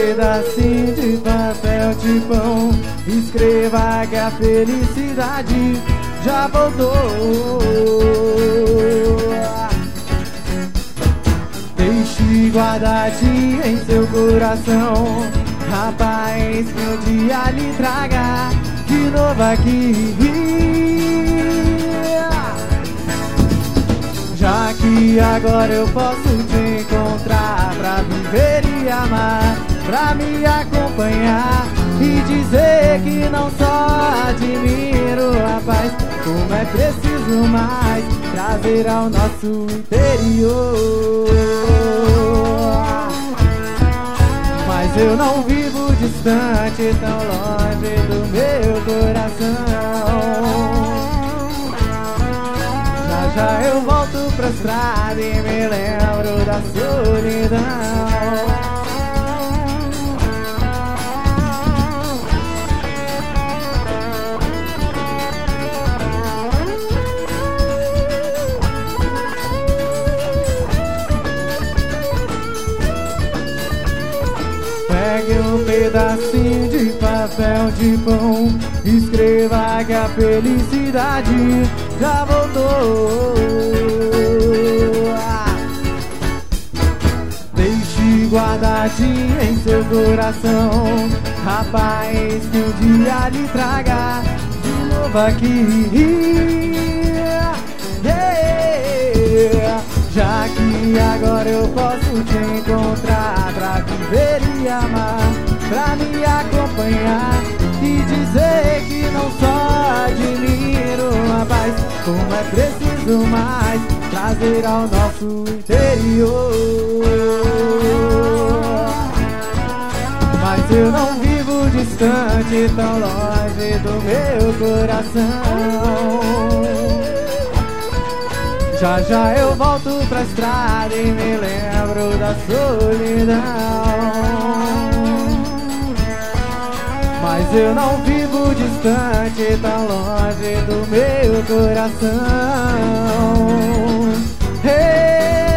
pedacinho de papel de pão, escreva que a felicidade já voltou. Deixe guardadinho em seu coração, rapaz, que um dia lhe traga de novo aqui. Já que agora eu posso te encontrar pra viver e amar, pra me acompanhar e dizer que não só admiro, rapaz, como é preciso mais trazer ao nosso interior. Mas eu não vivo distante, tão longe do meu coração. Já eu volto pra estrada e me lembro da solidão. Pegue um pedacinho de papel de pão, escreva que a felicidade já voltou. Deixe guardadinho em seu coração, rapaz, que um dia lhe traga de novo aqui. Já que agora eu posso te encontrar pra viver e amar, pra me acompanhar e dizer que não só admiro, rapaz, como é preciso mais trazer ao nosso interior. Mas eu não vivo distante, tão longe do meu coração. Já eu volto pra estrada e me lembro da solidão. Mas eu não vivo distante, tão longe do meu coração. Hey!